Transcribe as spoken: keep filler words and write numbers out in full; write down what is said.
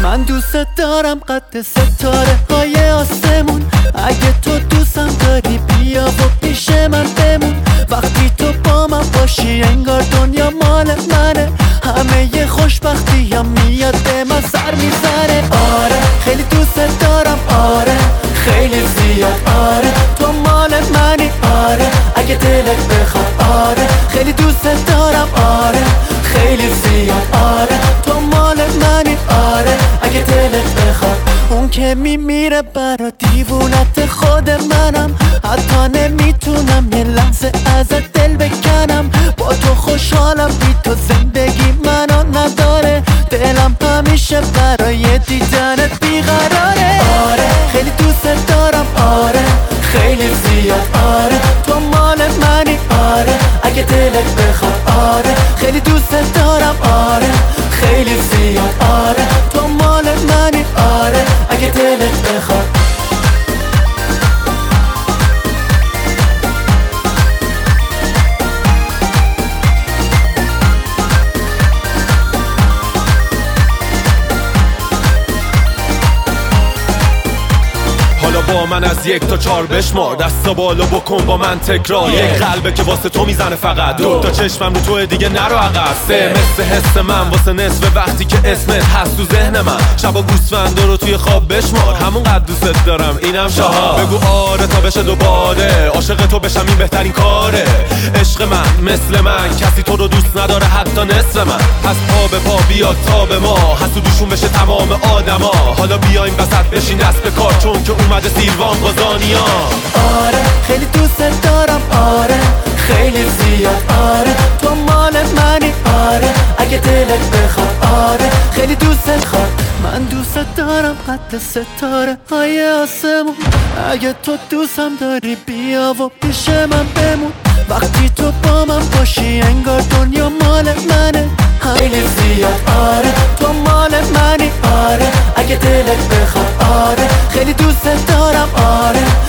من دوست دارم قد ستاره های آسمون. اگه تو دوستم داری بیا و پیش من بمون. وقتی تو با من باشی انگار دنیا مال منه. همه ی خوشبختی هم میاد به من سر میزنه. آره خیلی دوست دارم، آره خیلی زیاد، آره تو مال منی، آره اگه دلت بخواد، آره خیلی دوست دارم، آره خیلی زیاد، آره تو مال منی، آره اگه دلت بخواد. اون که میمیره برا دیوونت خود منم. حتی نمیتونم یه لحظه ازت دل بکنم. با تو خوشحالم، بی تو زندگی منو نداره. دلم همیشه برای دیدنت بیقراره. آره خیلی دوست دارم، آره خیلی زیاد، آره تو مال منی، آره اگه دلت بخواد، آره خیلی دوست دارم، آره خیلی زیاد، آره تو مال منی، آره اگه دلت بخواد. حالا با من از یک تا چار بشمار، دستا بالا بکن با من تکرار. یک قلبه که واسه تو میزنه فقط، دو تا چشمم رو تو دیگه نرو عقب. سه مثل حس من واسه نصف وقتی که اسمت هست تو ذهن من. شبا گوسفندا رو توی خواب بشمار، همون قد دوست دارم اینم چهار. بگو آره تا بشه دوباره، عاشق تو بشم این بهترین کاره. عشق من مثل من کسی تو رو دوست نداره حتی نصف من. پس پا به پا بیاد تا به ما، حسودوشون بشه تمام آدما. حالا بیایم وسط بشین دست به کار، چون که اومده سیروان قازانیا. آره خیلی دوست دارم، آره خیلی زیاد، آره تو مال منی، آره اگه دلت بخواد، آره خیلی دوست خواد. من دوست دارم قد ستاره های آسمون. اگه تو دوستم داری بیا و پیش من بمون. وقتی تو با من باشی انگار دنیا مال منه. خیلی زیاد، آره تو مال منی، آره اگه دلت بخواد، آره خیلی دوست دارم، آره